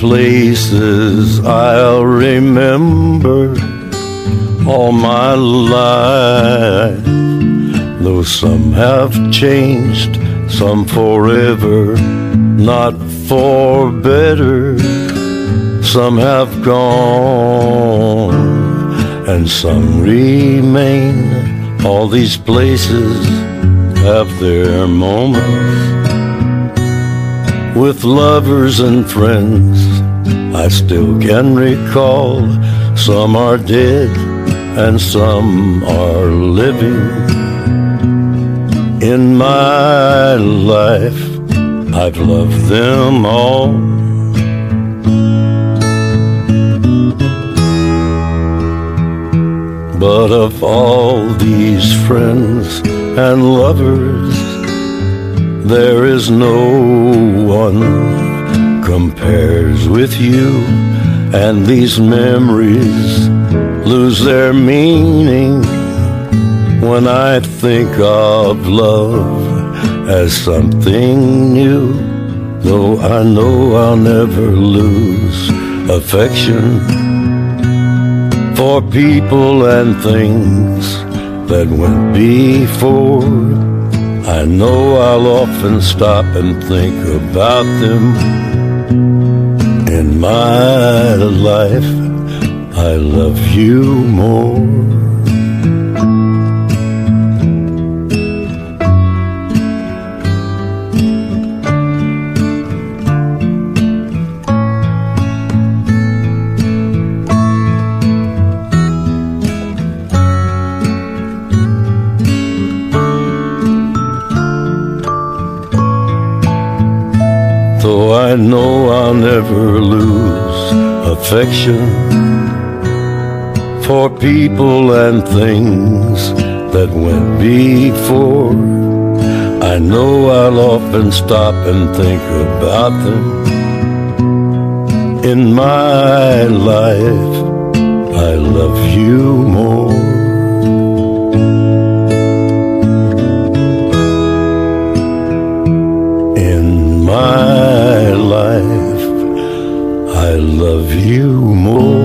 places I'll remember all my life. Though some have changed, some forever, not for better. Some have gone, and some remain. All these places have their moments. With lovers and friends, I still can recall. Some are dead and some are living. In my life, I've loved them all. But of all these friends and lovers, there is no one compares with you. And these memories lose their meaning when I think of love as something new. Though I know I'll never lose affection for people and things that went before. I know I'll often stop and think about them. In my life, I love you more. Though I know I'll never lose affection for people and things that went before. I know I'll often stop and think about them. In my life, I love you more. In my life, I love you more.